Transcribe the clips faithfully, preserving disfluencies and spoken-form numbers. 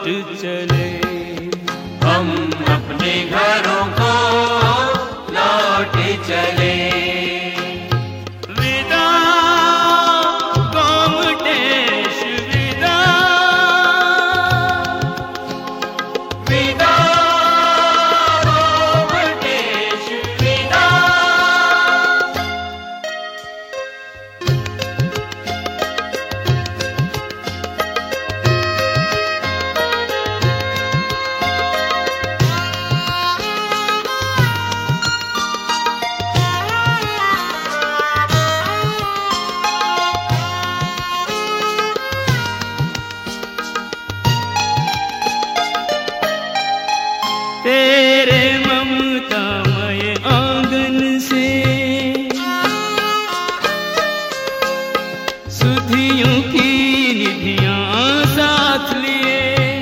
चले। हम अपने घरों को लौट चले। विदा गोमटेश विदा, विदा गोमटेश विदा। तेरे ममतामय आंगन से सुधियों की निधियां साथ लिए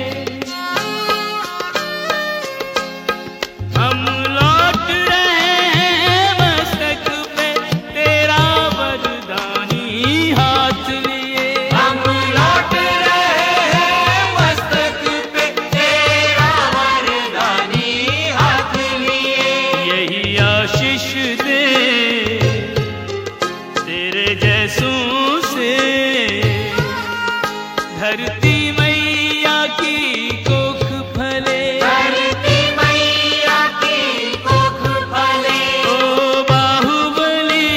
हम लौट रहे हैं मस्तक पे तेरा वरदानी हाथ लिए। हम लौट रहे हैं मस्तक पे तेरा वरदानी हाथ लिए। यही आशीष दे तेरे जैसों से धरती मैया की कोख फले। धरती मैया की कोख फले। ओ बाहुबली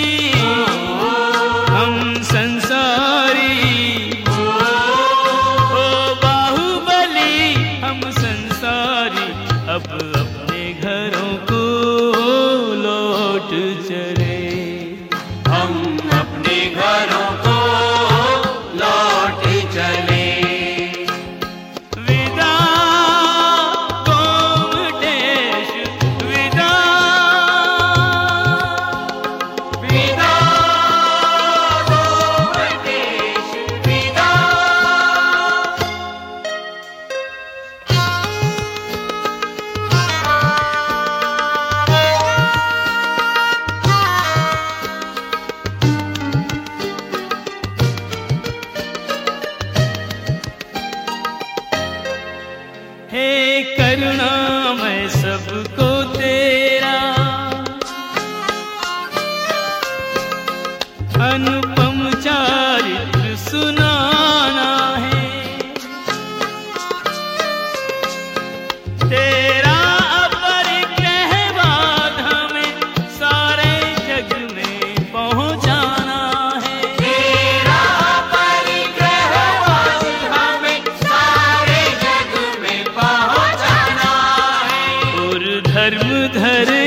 हम संसारी, ओ बाहुबली हम संसारी अब अपने घरों को लौट चले। हम अपने घरों को लौट चले। विदा गोमटेश विदा, विदा गोमटेश विदा। हे करुणा मैं सबको तेरा अनुपम चारित्र सुनाना है। तेरा अपरिग्रह बाद हमें सारे जग में पहुंचाना है। तेरा परिग्रह आज हमें सारे जग में पहुंचाना है। और धर्म धरे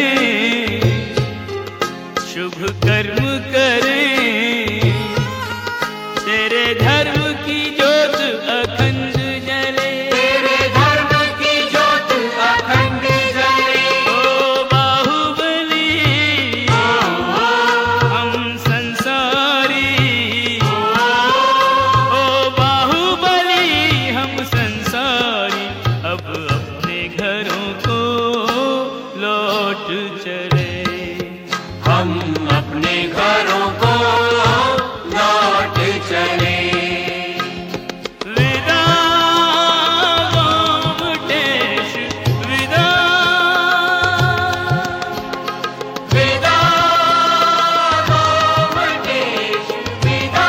शुभ कर्म करे तेरे धर्म की ज्योत अखंड जले। तेरे धर्म की ज्योत अखंड जले। ओ बाहुबली हम संसारी, ओ बाहुबली हम संसारी अब अपने घरों को लौट चले। हम अपने घरों को लौट चले। विदा गोमटेश विदा, विदा गोमटेश विदा।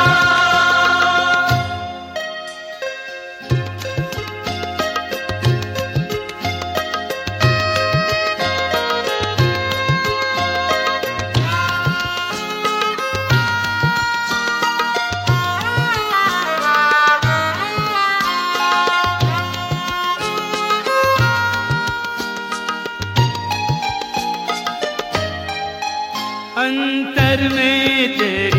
अंतर में तेरी